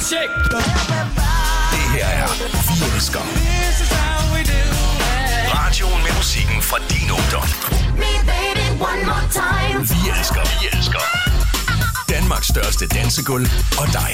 Check. Det her er Vi Elsker. Radioen med musikken fra din ungdom. Vi elsker, vi elsker. Danmarks største dansegulv og dig.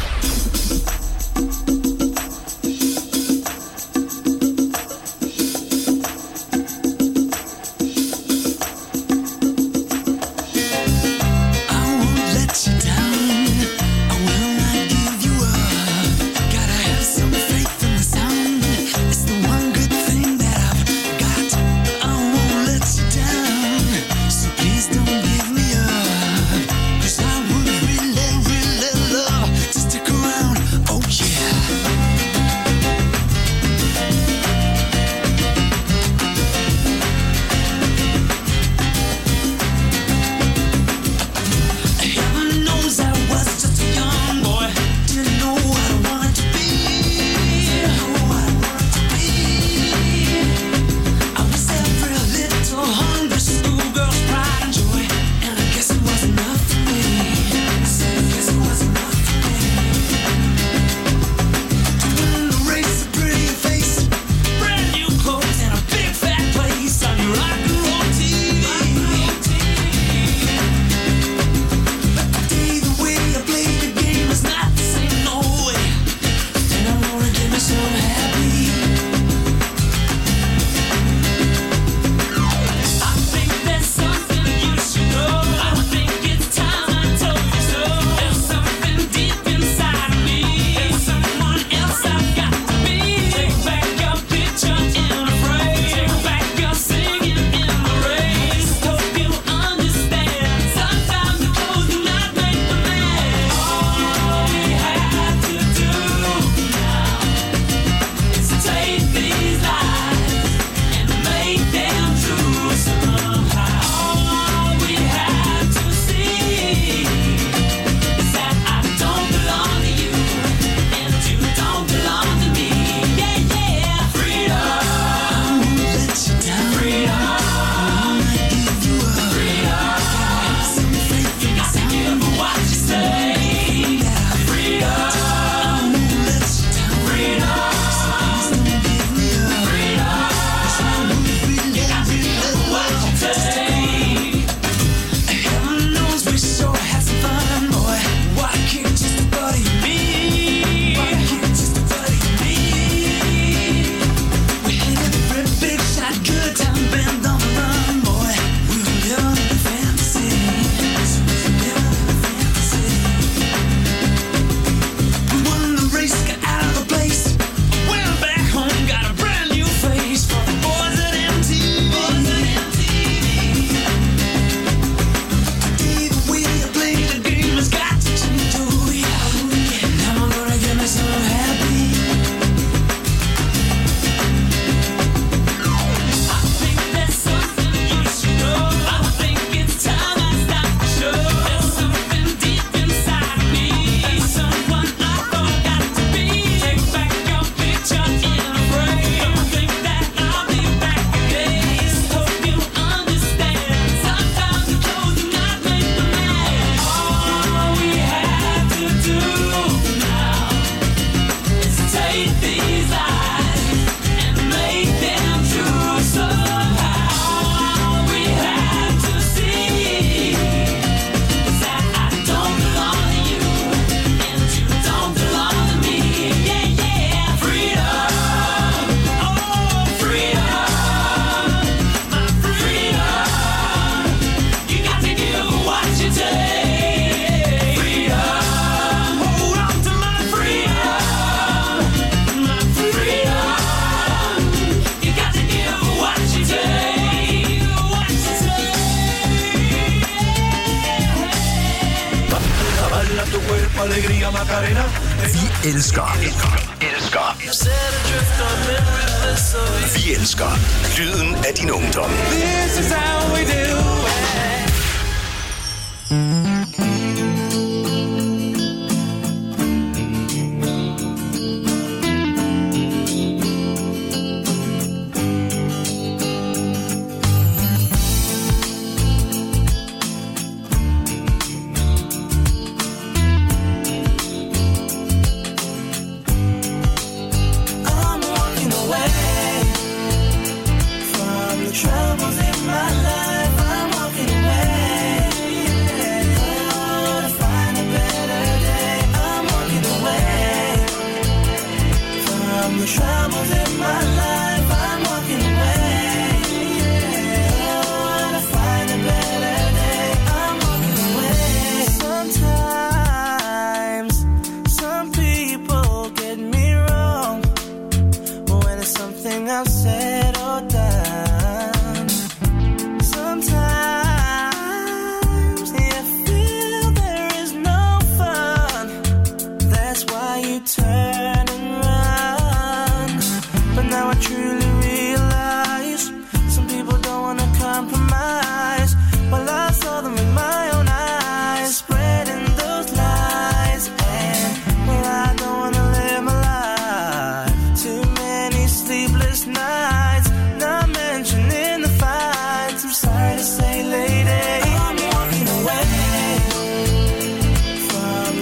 Alegría Macarena. Vi elsker. Vi elsker lyden af din ungdom. This is how we do it.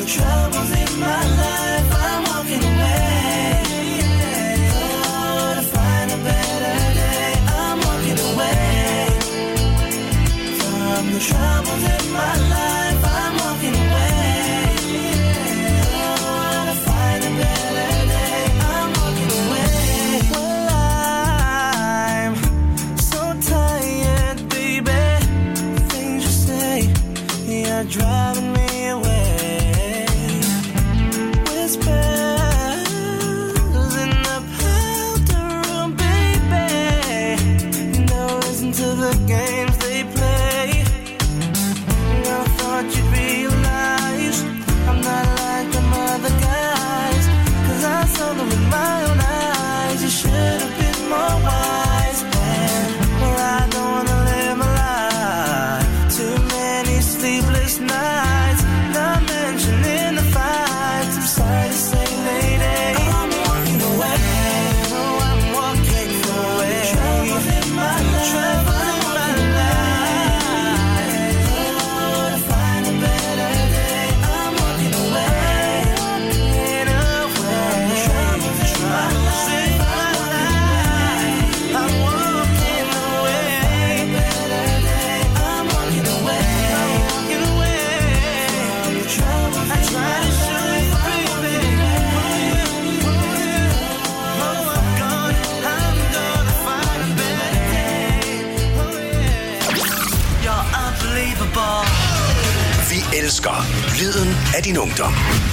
the troubles in my life, I'm walking away. Oh, to find a better day, I'm walking away. From the troubles in my life, I'm walking away. Oh, to find a better day, I'm walking away. Well, I'm so tired, baby. The things you say, you're driving me away. Whispers in the powder room, baby. Don't listen to the games they play. I thought you'd realize I'm not like them other guys. 'Cause I saw them with my own eyes. You should have been more wise. And well, I don't wanna live my life. Too many sleepless nights, not mentioning the fights. I'm sorry to say, lady, I'm walking away. Oh, I'm walking away. Troubles in my life. Troubles in my life. Oh, to find a better day, I'm walking away. Walking away. Troubles in my life. I'm walking away. Better day, I'm walking away. I'm walking away. From the troubles I try to show you, baby. Oh, I'm gonna find a better day. Oh, yeah. You're unbelievable. Vi elsker lyden af din ungdom.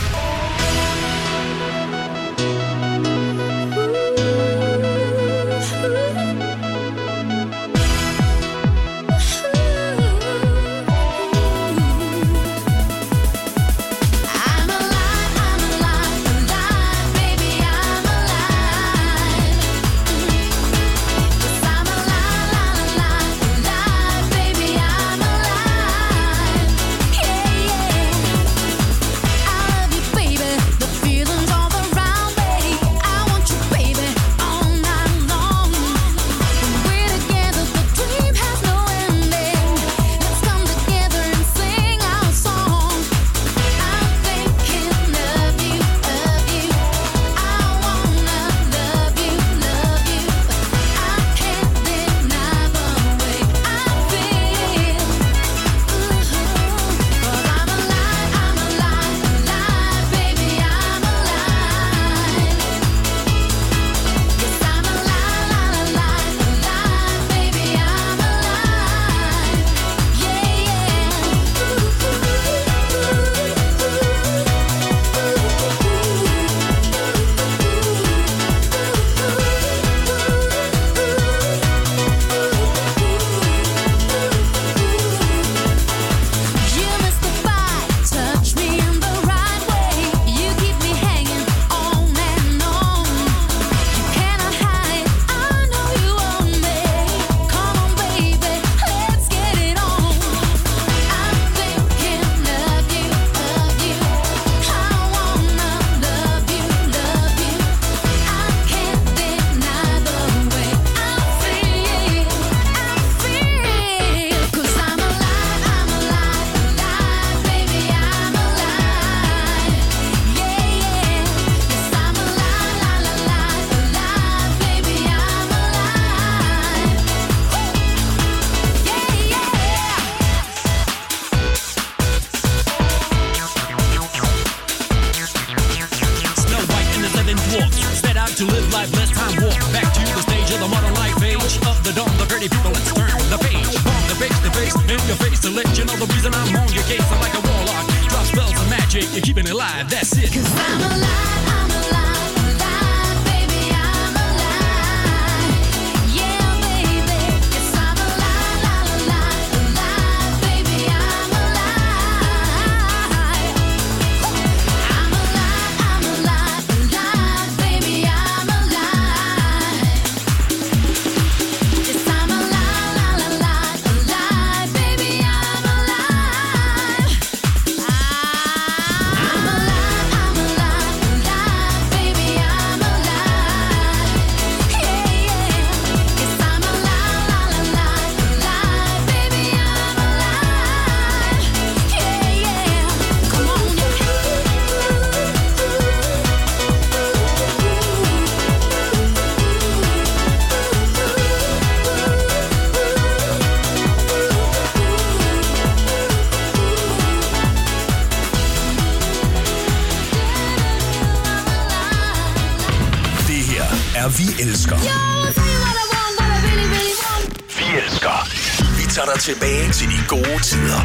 I'm alive, baby, I'm alive. 'Cause I'm alive, baby, I'm alive. Yeah, yeah. I love you, baby. The feeling's all around me. I want you, baby, all night long. When we're together, the dream has no ending. Let's come together and sing our song. I'm thinking of you, of you. I wanna love you, love you. I can't deny the way I feel. 'Cause I'm alive, baby, I'm alive. Yes, I'm alive, baby, I'm alive. Yeah, you mystify, touch me in the right way. You keep me hanging on and on. You cannot hide, I know you own me. Come on, baby, let's get it on. I'm thinking of you, of you. I wanna love you, love you. I can't deny the way I feel, 'cause I'm alive, baby, I'm alive. Yeah, yeah. Yes, I'm alive, baby, I'm alive. Yeah, yeah. Snow White and the Seven Dwarfs set out to live life, less time walk. Back to the stage of the modern life age. Of the dawn, the pretty people, let's turn the page. Bomb the face to face, in your face to let you know the reason I'm on your case. I'm like a warlock, drop spells of magic, you're keeping it live, that's it. 'Cause I'm alive, baby, I'm alive. Yeah, baby, yes, I'm alive, baby, I'm alive. I'm alive, baby, I'm alive. Yes, I'm alive, baby, I'm alive. I'm alive, er Vi Elsker. Vi Elsker. Vi tager dig tilbage til de gode tider.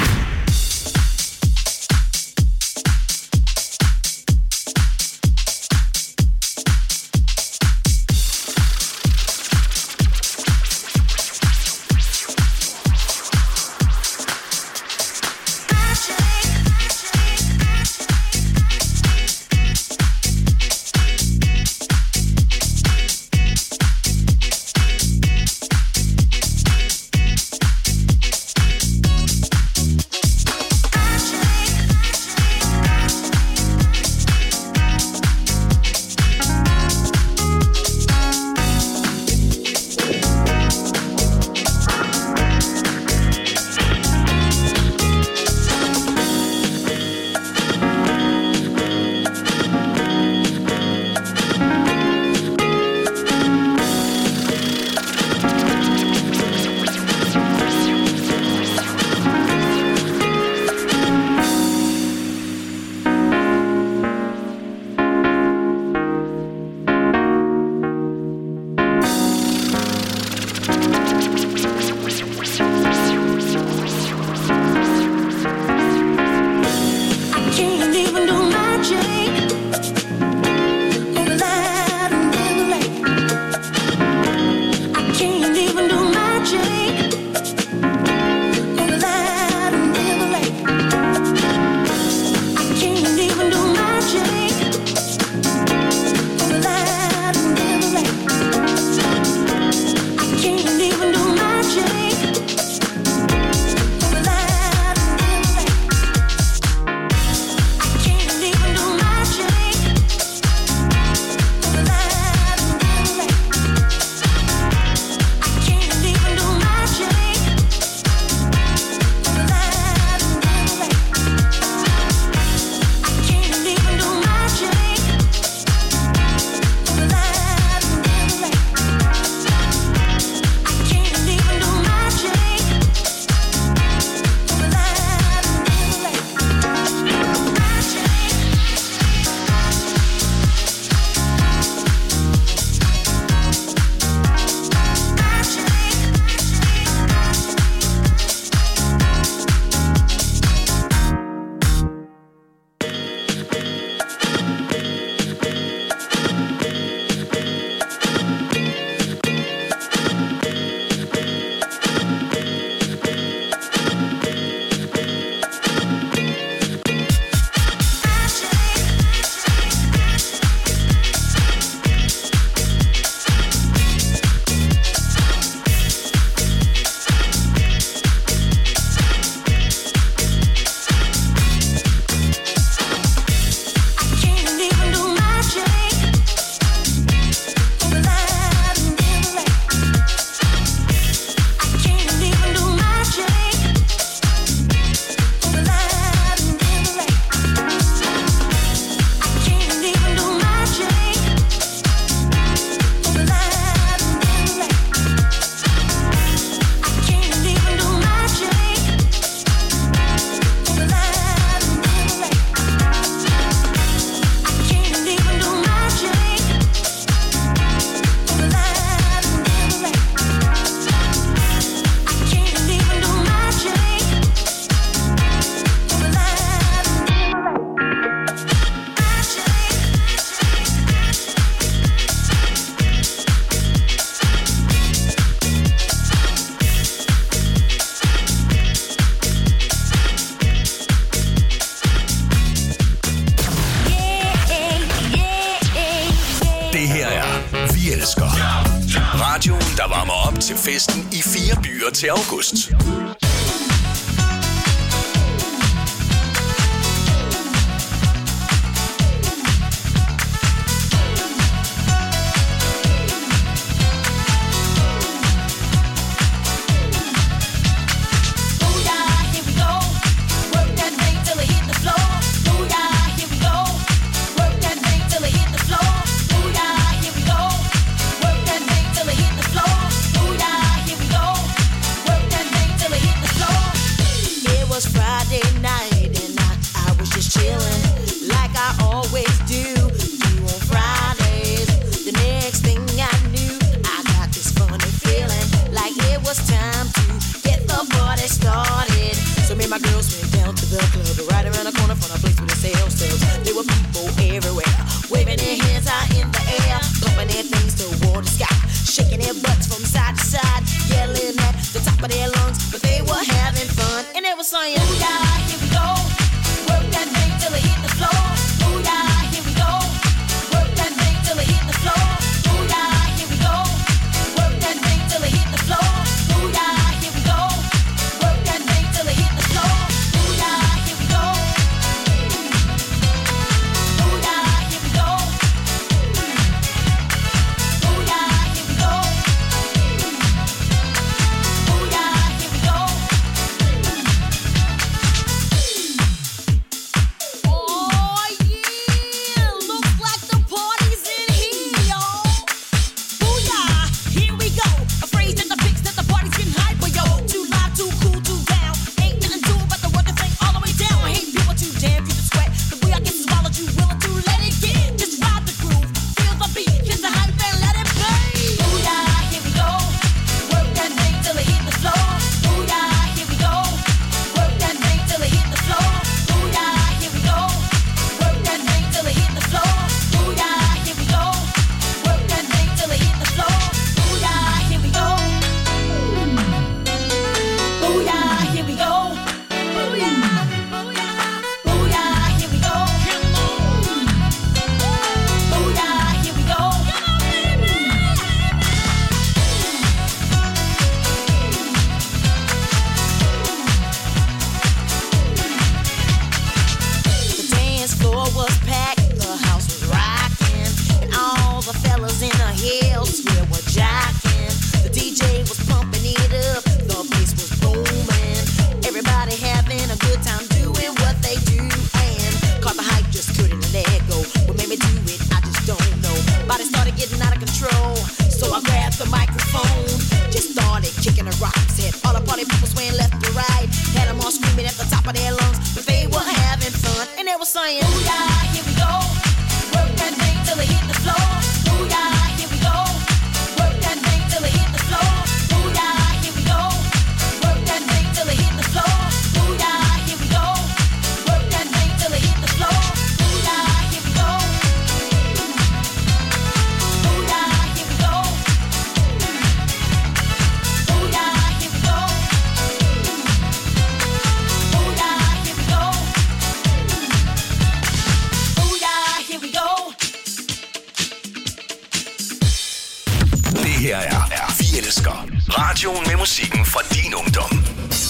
Radioen, der varmer op til festen i 4 byer til august. Till it hit the and my girls went down to the club, right around the corner from a place where they sell stuff. There were people everywhere, waving their hands high in the air, pumping their things toward the sky, shaking their butts from side to side, yelling at the top of their lungs, but they were having fun, and they were saying, ooh yeah, here we go, work that thing till it hit the floor. Ooh yeah, here we go, work that thing till it hit the floor. Ooh yeah, here we go, work that thing till it hit the floor. Ooh yeah, here we go, work that thing till it hit the floor. Ooh yeah, here we go. Ooh yeah, here we go. Ooh yeah, here we go. Ooh yeah, here we go. Oh yeah, looks like the party's in here, y'all. Booyah, here we go. Afraid that the pics that the party's getting hyper, yo. Too live, too cool, too down. Ain't nothing to but the work this thing all the way down. I hate people too damn, you to sweat. The booyah gets as wild as you willing to let it get. Just ride the groove, feel the beat, kiss the hype and let it play. Booyah, here we go. Work that thing till it hit the floor. Booyah, here we go. Work that thing till it hit the floor. Booyah, here we go. Work that thing till it hit the floor. Booyah, here we go. Work that thing till it hit the floor. Booyah, here we go. Booyah, here we go. Booyah, booyah, here we go. Booyah, here we go. The dance floor was packed, the house was rocking, and all the fellas in the hills were jocking. The DJ was pumping it up, the bass was booming. Everybody having a good time doing what they do, and caught the hype, just couldn't let go. What made me do it, I just don't know. Body started getting out of control, so I grabbed the microphone, just started kicking the rocks. Had all the party people swaying left and right, had them all screaming at the top of their lungs, but they were having fun, and they were saying, ooh yeah, here we go, work that thing till it hit the floor. Ooh yeah, here we go, work that thing till it hit the floor. Ooh yeah, here we go, work that thing till it hit the floor. Ooh yeah, here we go, work that thing till it hit the floor. Ooh yeah, here we go. Ooh yeah, here we go. Ooh yeah, here we go. Ooh yeah, here we go. Ooh yeah, here we go. Det her er Vi Elsker. Radioen med musikken fra din ungdom.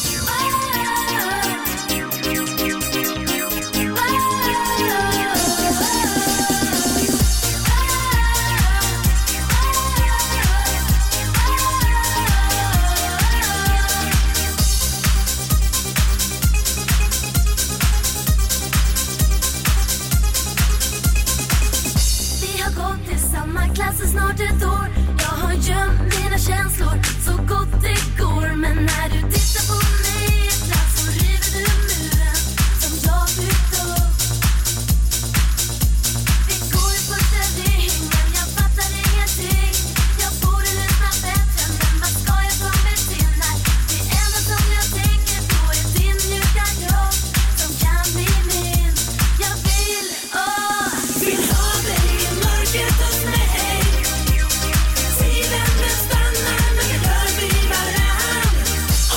Vi har gått i samma klass i snart ett år. Jag har gömt mina känslor så gott det går. Men när du tittar på mig i klass så river du muren som jag byggt upp. Vi går i första ring men jag fattar ingenting. Jag borde lyssna bättre men vad ska jag ta mig till när det enda som jag tänker på är din mjuka kropp som kan bli min. Jag vill ha dig i mörkret hos mig. Tiden den stannar när vi rör vid varann.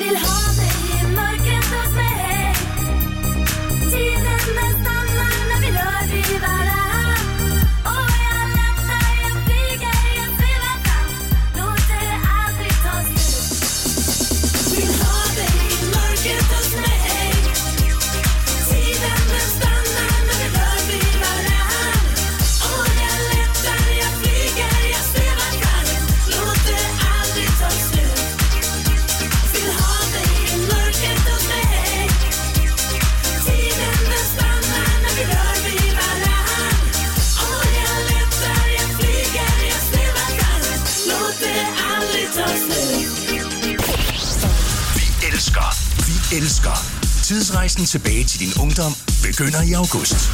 Vill ha dig i mörkret hos mig. Tiden den stannar när vi rör vid varann. Och jag lättar, jag flyger, jag svävar fram. Låt det aldrig ta slut. Vill ha dig i mörkret hos mig. Tiden den stannar när vi rör vid varann. Och jag lättar, jag flyger, jag svävar fram. Låt det aldrig ta slut. Vill ha dig i mörkret hos mig. Tiden den stannar när vi rör vid varann. Och jag lättar, jag flyger, jag svävar fram. Låt det aldrig ta slut. Vi elsker. Tidsrejsen tilbage til din ungdom begynder i august.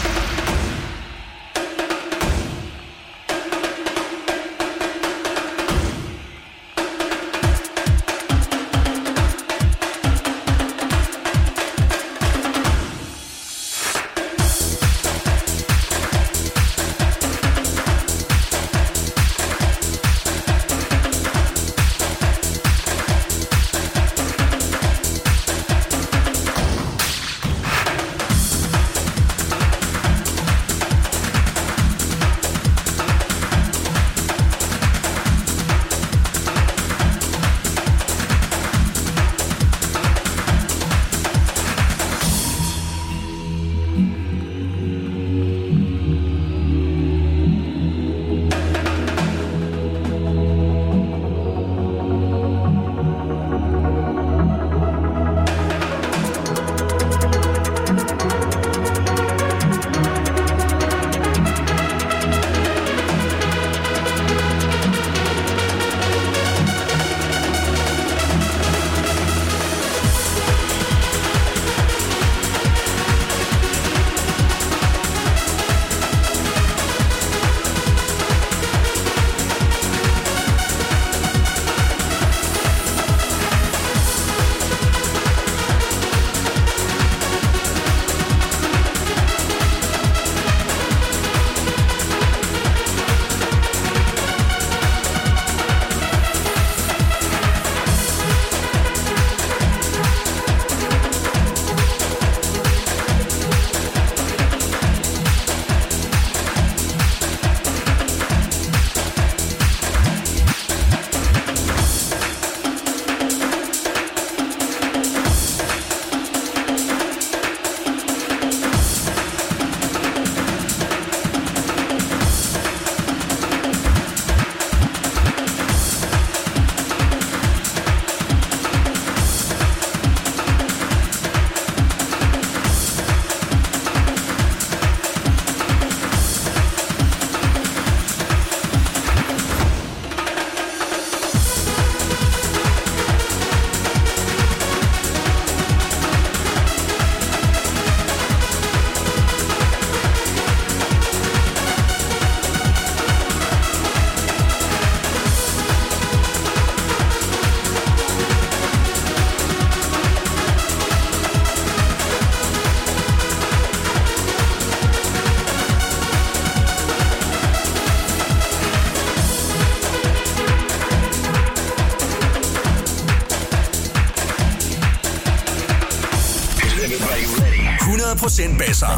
Basser.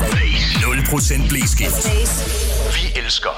0% blæskift. Vi elsker.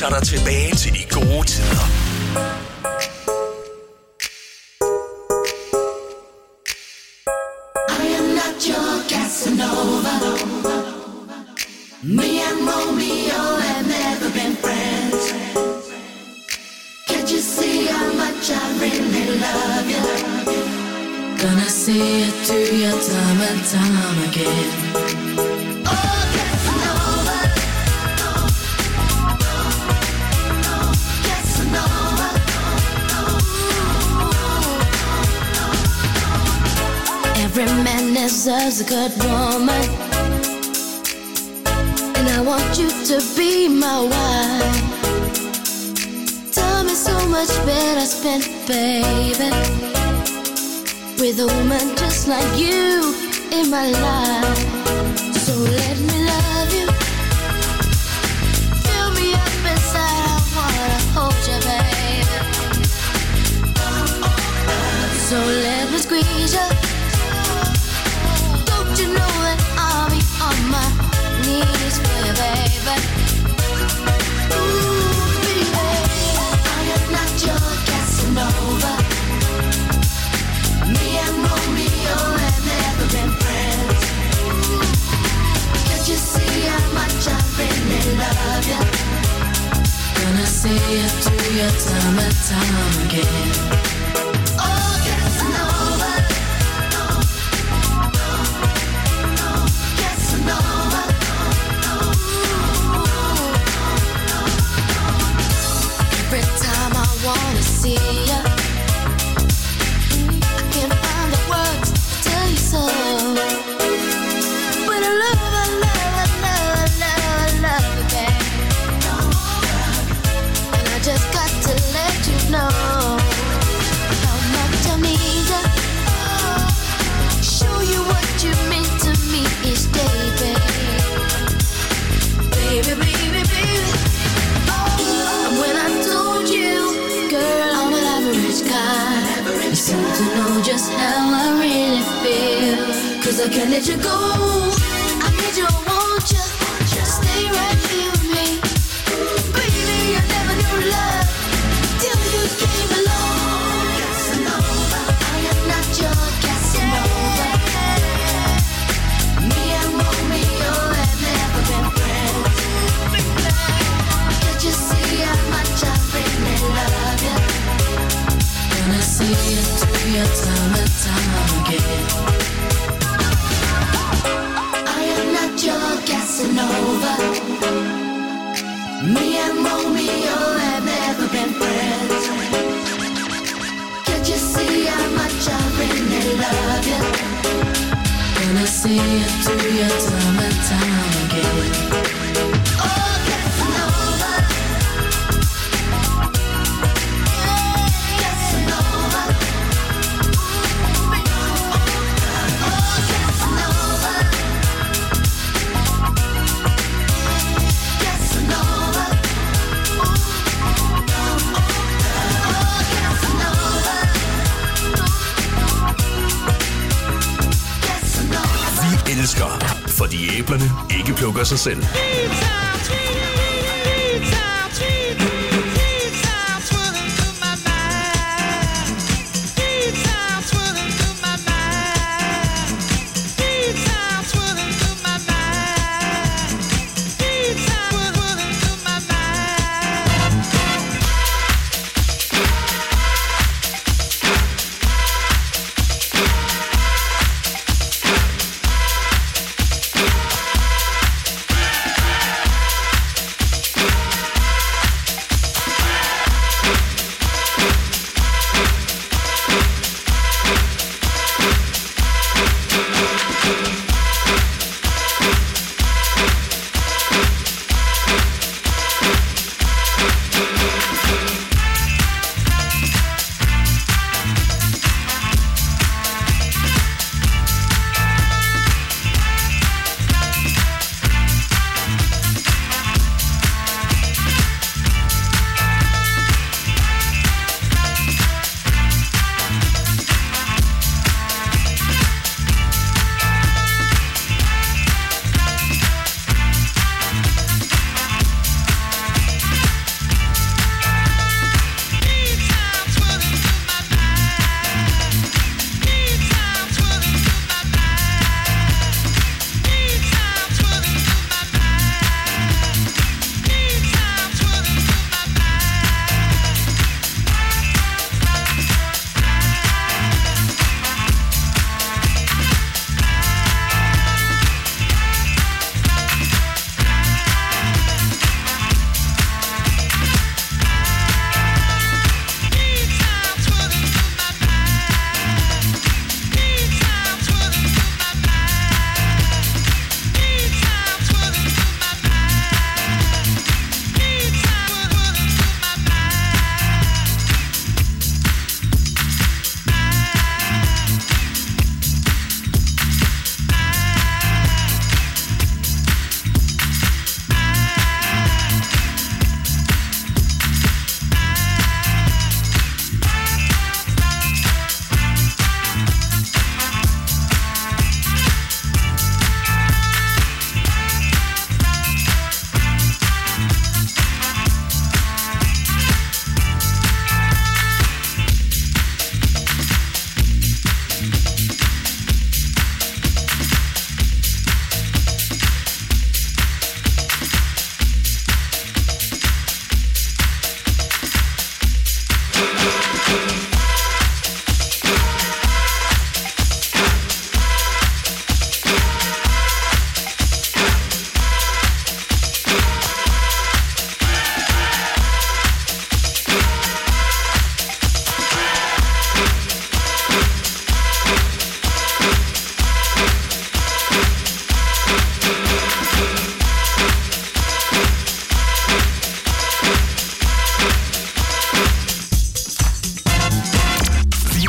tager dig tilbage til de gode tider. I am not your Casanova. Me and Romeo have never been friends. Can't you see how much I really love you? Gonna see it through your time and time again. Oh, Casanova. Casanova. Every man deserves a good woman, and I want you to be my wife. Time is so much better spent, baby, with a woman just like you in my life. So let me love you, fill me up inside. I wanna hold you, baby. So let me squeeze you. Don't you know that I'll be on my knees for you, baby? Ooh, baby, I am not your Casanova. Me and Romeo have never been friends. Can't you see how much I really love you? gonna see it through your time and time again. Oh, Casanova. Casanova. Every time I wanna see you, I can't find the words to tell you so. But I love you, babe. And I just got to let you know how much I need you. Show you what you mean to me each day, babe. Baby, baby, baby. And when I told you, girl, I'm an average guy, you seem to know just how I really feel. 'Cause I can't let you go. I need you, I want you. Stay right here with me. Baby, I never knew love till you came along. Casanova. I am not your Casanova. Me and Romeo have never been friends. Can't you see how much I really love you? Gonna see it through your time and time again. I am not your Casanova. Me and Romeo have never been friends. Can't you see how much I really love you? Gonna see it through your time and time again. Oh, Casanova. Casanova. Oh, Casanova. Casanova. Oh, Casanova. Casanova. Vi elsker, fordi æblerne ikke plukker sig selv.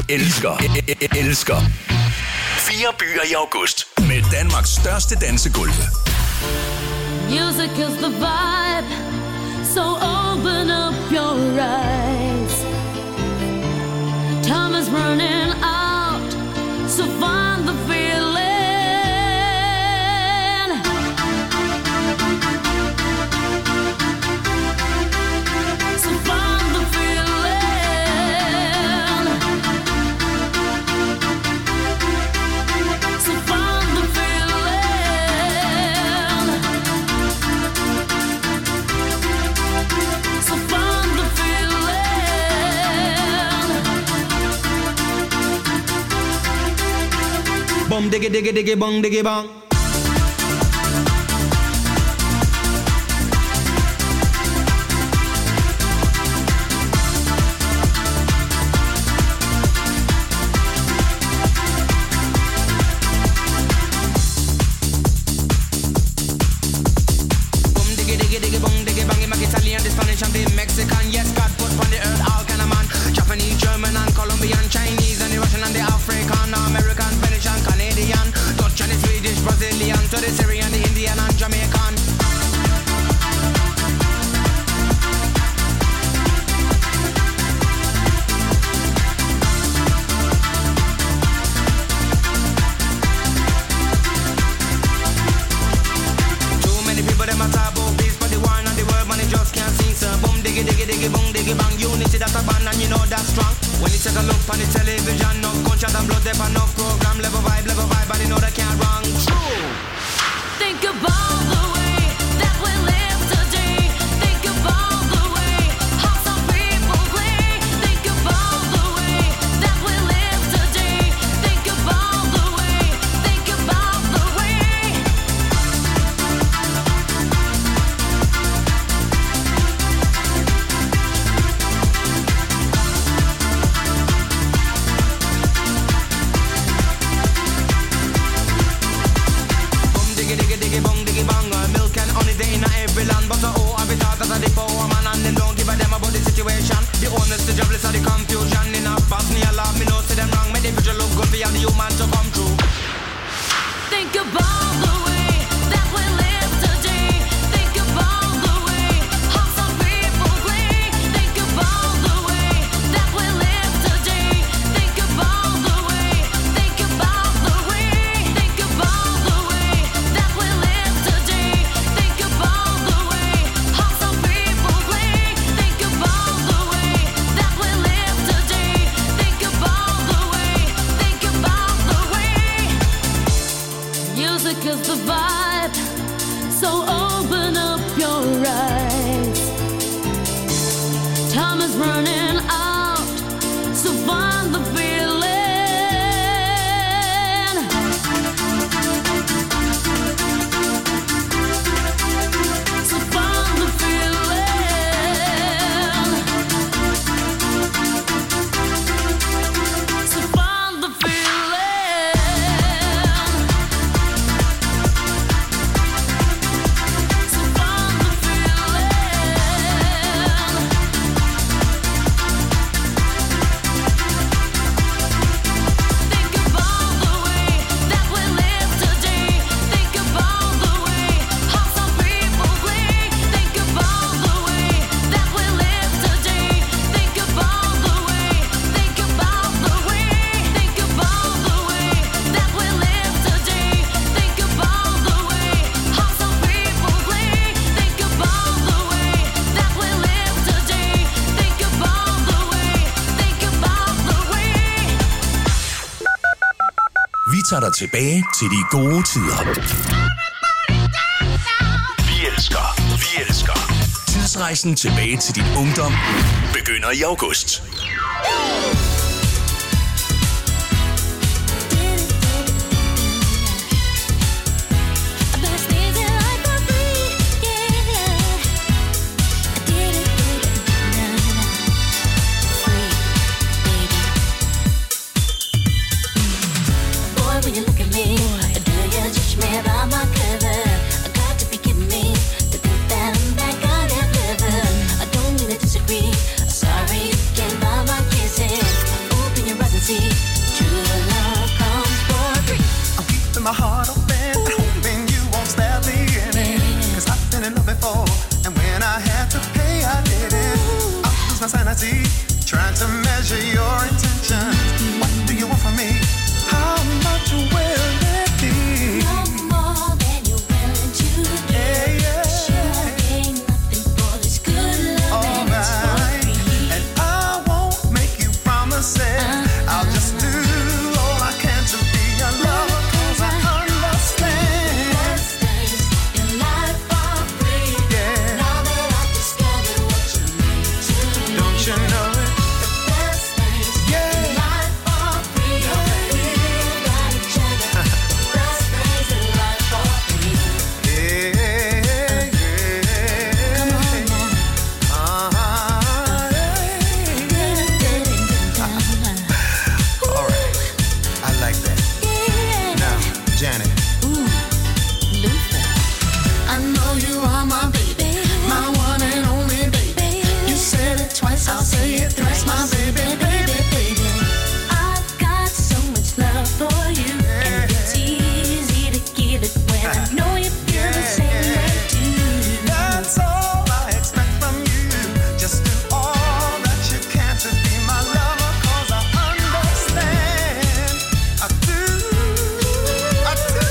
elsker 4 byer i august med Danmarks største dansegulve. Music is the vibe, so open up your eyes. Time is running out, so find the feeling. So find the feeling. So find the feeling. So find the feeling. Bum diggy diggy diggy bong diggy bong. Italian, the Spanish and the Mexican. Yes, God put on the earth all kind of man. Japanese, German and Colombian, Chinese and the Russian and the African, American, Venetian, Canadian, Dutch and the Swedish, Brazilian, to the Syrian, the Indian and Jamaican. Too many people them a talk about peace, but the war and the world, man, they just can't see. So boom, diggy, diggy, diggy, boom, diggy, bang. Unity that's a band and you know that's strong. When you take a look on the television, no gunshot and blood, there for no program. Level vibe, and you know they can't wrong. True. Think about the way that we live today. Think about the way how some people play. Think about the way that we live today. Think about the way. Think about the way. Boom, diggy, diggy, diggy, bong, diggy, bang. Milk and honey, they in every land. But oh, I be thought that the power man and them don't give a damn about the situation. The owners, the jobless, and the confusion. In a Bosnia, love me, no see them wrong. Make the future look good for you, the human to come true. Think about the way that we live today. Think about the way how some people play. Think about the way that we live today. Think about the way. Think about the way. Think about the way that we live today. Think about the way how some people play. Think about the way that we live today. Think about the way. Think about the way. Music is the vibe, so open up your eyes. Time is running out, so find the feeling. So find the feeling. So find the feeling. So find the feeling. Think about the way that we live today. Think about the way how some people play. Think about the way that we live today. Think about the way. Think about the way. Think about the way that we live today. Think about the way how some people play. Think about the way that we live today. Think about the way. Think about the way. Vi tager dig tilbage til de gode tider. Vi elsker. Tidsrejsen tilbage til din ungdom begynder i august. Boy, when you look at me, do you judge me by my cover? I got to be kidding me to think that I'm that kind of clever. I don't mean to disagree. Sorry, you can't buy my kisses. my sanity, trying to measure your intentions. What do you want from me? How much will it be? No more than you're willing to give. Yeah. Sure ain't nothing for this good love, and it's for free. And I won't make you promises. I'll just do all I can to be your lover, 'cause I understand. Best things in life are free. Yeah. Now that I've discovered what you mean to me. Don't you know it? Best things Yeah. in life are free. We got each other. Best things in life are free. Yeah. Come on now. All right. I like that. Now, Janet. Luther, I know you are my baby, my one and only baby. You said it twice, I'll say it thrice, my baby, baby, baby. I've got so much love for you, and it's easy to give it when I know you feel the same way too. That's all I expect from you. Just do all that you can to be my lover, 'cause I understand. I do. I do.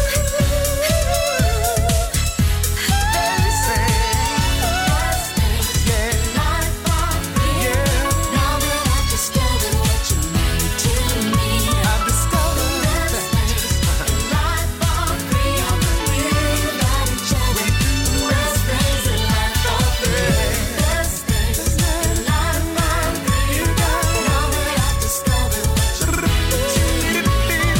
They say, Best things yeah, in life are free. yeah. Now that I've discovered what you mean to me. I've discovered Best that. things in life are free. We got each other. Best things in life are free. Best things in life are free. Now that I've discovered what you mean to me. Best things in life are free.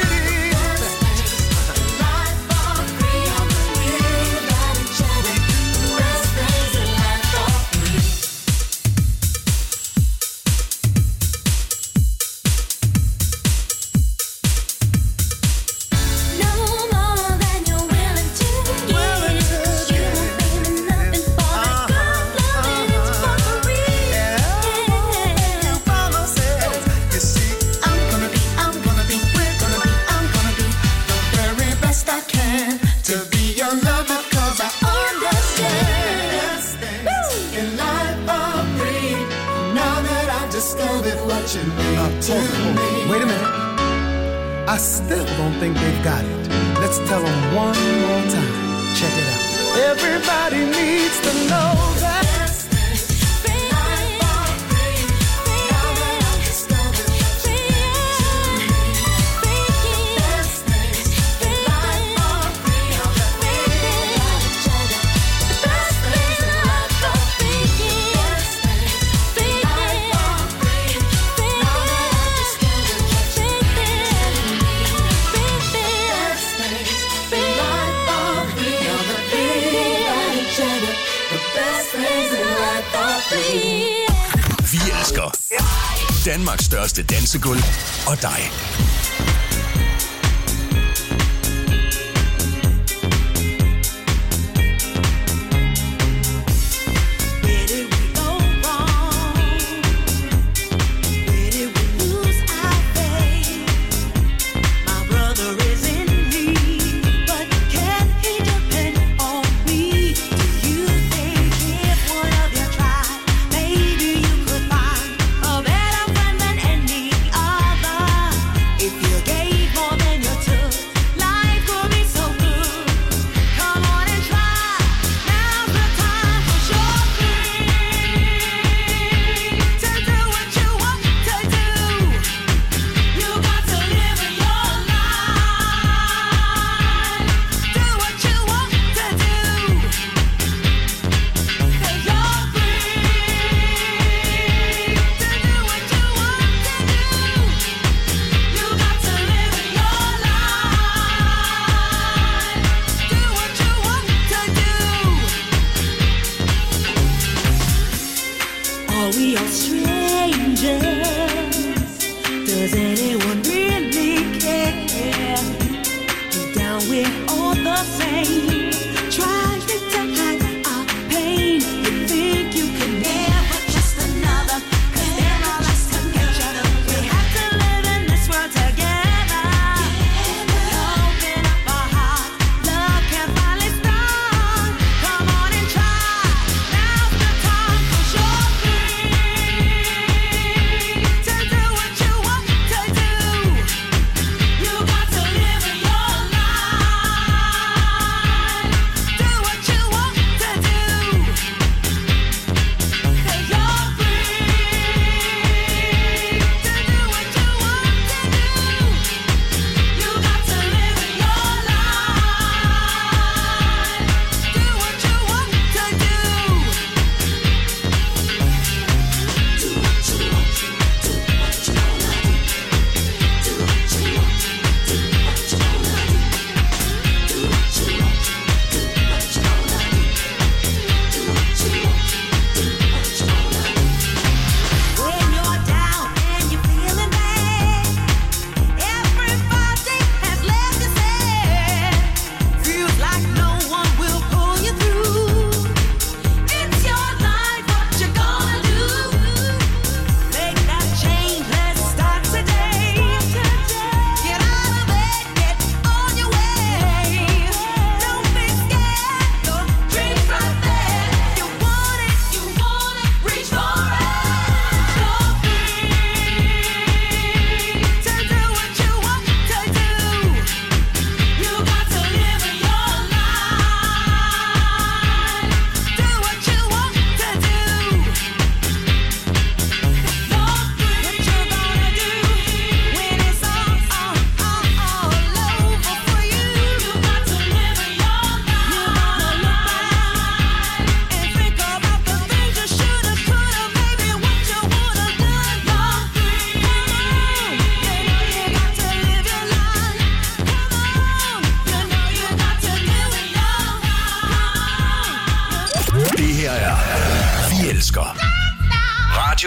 We got each other. Best things in life are free. No more than you're willing to give. You won't pay me nothing for that good love, and it's for free. Yeah. Promises. You see, I'm gonna be, we're gonna be, I'm gonna be the very best I can to be your lover, 'cause I understand. Best things in life are free. Now that I've discovered what you mean to me. wait a minute. I still don't think they've got it. Let's tell them one more time. Check it out. Everybody needs to know that. Best things in life are free. Now that I've discovered what you mean to me. Best things in life are free. We got each other. Best things in life are free. Best things in life are free. Now that I've discovered what you mean to me. Best things in life are free. We got each other. The best things in life are free. Vi elsker Danmarks største dansegulv og dig. Where did we go wrong? Where did we lose our faith? My brother is in need, but can he depend on me? Do you think if one of you tried, maybe you could find a better friend than any other? If you gave more than you took, life would be so good. Come on and try. Now's the time, 'cause you're free to do what you want to do. You got to live your life. Do what you want to do. 'Cause you're free to do what you want to do. You got to live your life. Do what you want to do. Are we all strangers? Does anyone really care? Deep down we're all the same, trying to hide our pain. You think you can never trust another, 'cause they're all us together. We have to live in this world together. Open up our hearts, love can finally start. Come on and try. Now's the time, 'cause you're free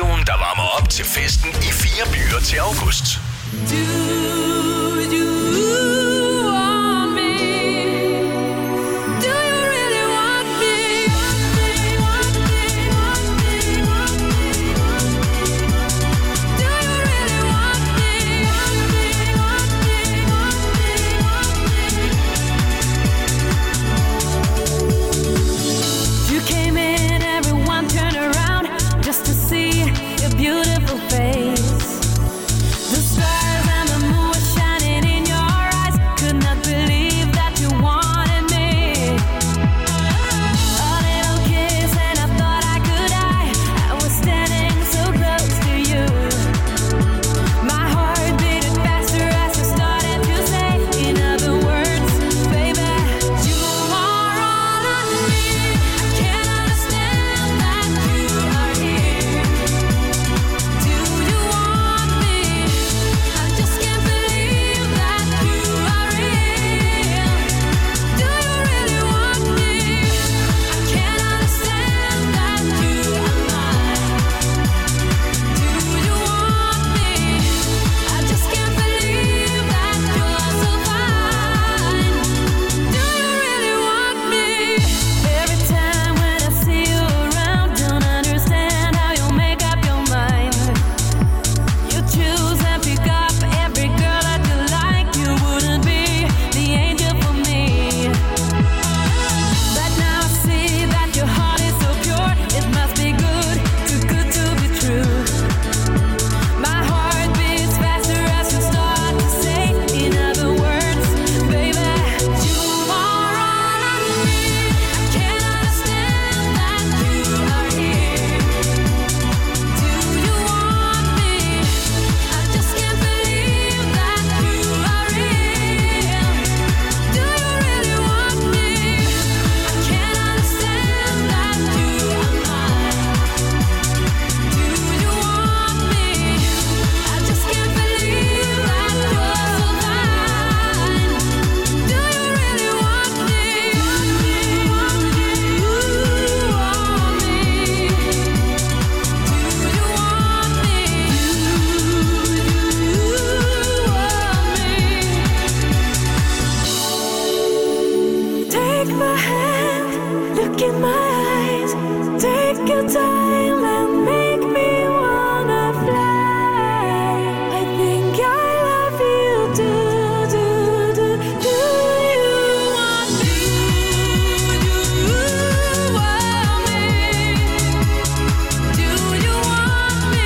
Radioen, der varmer op til festen i 4 byer til august. Beautiful face. The stars and the moon were shining in your eyes. Could not believe that you wanted me. A little kiss and I thought I could die. I was standing so close to you. My heart beat faster as I started to say. In other words, baby, you are all I need. I can't understand that you are here. Do you want me? I just can't believe that you are real. Do you really want me? I can't understand that you are mine. Do you want me? I just can't believe that you're so fine. Do you really want me? Every time when I see you around, don't understand how you make up your mind. You choose and pick up every girl that you like. You wouldn't be the angel for me. But now I see that your heart is so pure. It must be good to be true. My heart beats faster as you start to say. In other words, baby, you are all I need. I can't understand that you are here. Do you want me? I just can't believe that you are real. Do you really want me? I can't understand that you are mine. Do you want me? I just can't believe that you're so fine. Do you really want me? Take my hand, look in my eyes. Take your time and make me wanna fly. I think I love you. Do you want me? Do you want me? Do you want me?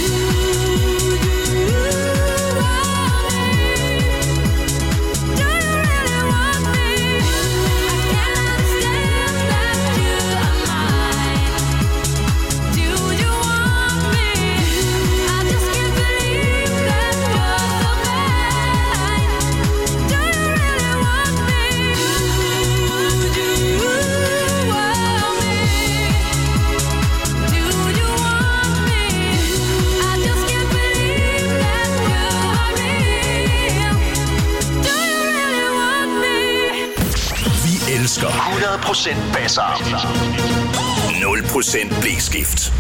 Do you want me? Do you really want me? I can't understand that you are mine. Do you want me? I just can't believe that you're so fine. Do you really want me? Do you want me? Do you want me? I just can't believe that you are real. Do you really want me? Vi elsker 100% basser. 0% blæskift.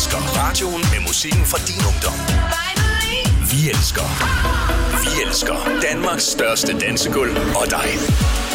elsker radioen med musikken fra din ungdom. Vi elsker Danmarks største dansegulv og dig.